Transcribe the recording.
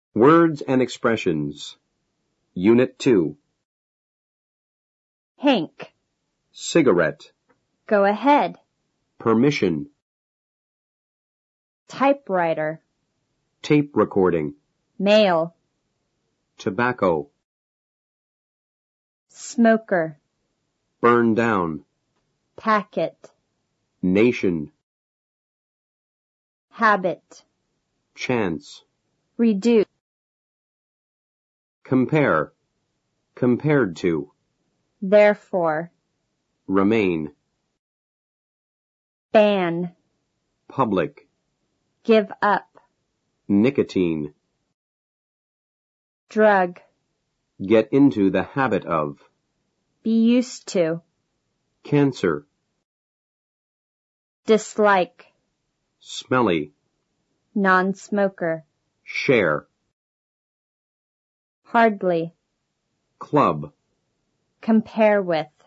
Words and expressions. Unit 2. Hank. Cigarette. Go ahead. Permission. Typewriter. Tape recording. Mail. Tobacco. Smoker. Burn down. Packet. Nation. Habit. Chance. Reduce. Compare. Compared to. Therefore. Remain. Ban. Public. Give up. Nicotine. Drug. Get into the habit of. Be used to. Cancer. Dislike. Smelly. Non-smoker. Share. Hardly. Club. Compare with.